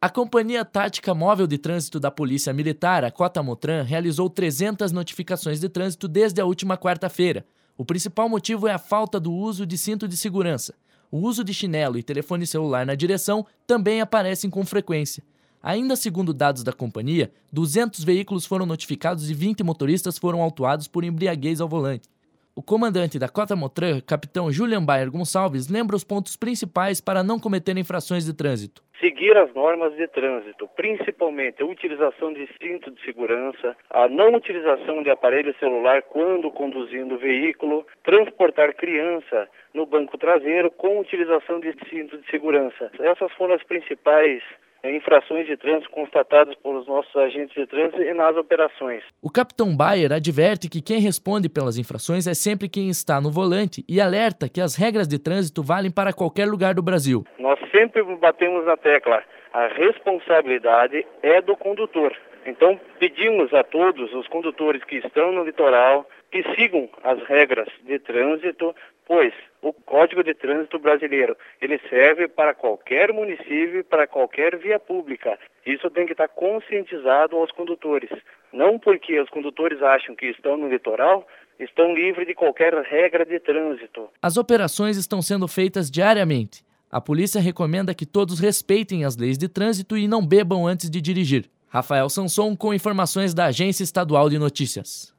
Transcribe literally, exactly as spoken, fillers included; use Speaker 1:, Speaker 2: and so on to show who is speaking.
Speaker 1: A Companhia Tática Móvel de Trânsito da Polícia Militar, a Cotamotran, realizou trezentas notificações de trânsito desde a última quarta-feira. O principal motivo é a falta do uso de cinto de segurança. O uso de chinelo e telefone celular na direção também aparecem com frequência. Ainda segundo dados da companhia, duzentos veículos foram notificados e vinte motoristas foram autuados por embriaguez ao volante. O comandante da Cotamotran, capitão Julian Bayer Gonçalves, lembra os pontos principais para não cometer infrações de trânsito.
Speaker 2: Seguir as normas de trânsito, principalmente a utilização de cinto de segurança, a não utilização de aparelho celular quando conduzindo o veículo, transportar criança no banco traseiro com utilização de cinto de segurança. Essas foram as principais infrações de trânsito constatadas pelos nossos agentes de trânsito e nas operações.
Speaker 1: O capitão Bayer adverte que quem responde pelas infrações é sempre quem está no volante e alerta que as regras de trânsito valem para qualquer lugar do Brasil.
Speaker 2: Nós sempre batemos na tecla, a responsabilidade é do condutor. Então pedimos a todos os condutores que estão no litoral que sigam as regras de trânsito, pois o Código de Trânsito Brasileiro, ele serve para qualquer município e para qualquer via pública. Isso tem que estar conscientizado aos condutores. Não porque os condutores acham que estão no litoral, estão livres de qualquer regra de trânsito.
Speaker 1: As operações estão sendo feitas diariamente. A polícia recomenda que todos respeitem as leis de trânsito e não bebam antes de dirigir. Rafael Sanson com informações da Agência Estadual de Notícias.